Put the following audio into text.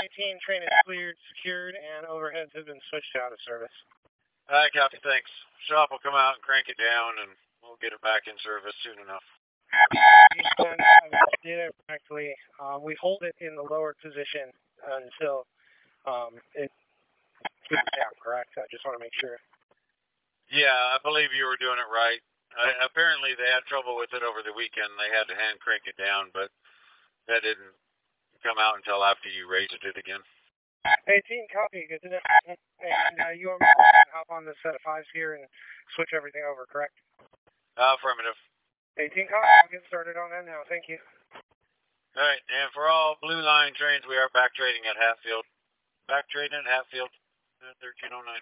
18, train is cleared, secured, and overheads have been switched out of service. All right, copy, thanks. Shop will come out and crank it down, and we'll get it back in service soon enough. Houston, I did it correctly. We hold it in the lower position until it goes down, correct? I just want to make sure. Yeah, I believe you were doing it right. Apparently they had trouble with it over the weekend. They had to hand crank it down, but that didn't come out until after you raised it again. 18, copy. Good to know. And you are to hop on this set of 5s here and switch everything over, correct? Affirmative. 18, copy. I'll get started on that now. Thank you. All right, and for all Blue Line trains, we are back trading at Hatfield. Back trading at Hatfield, 1309.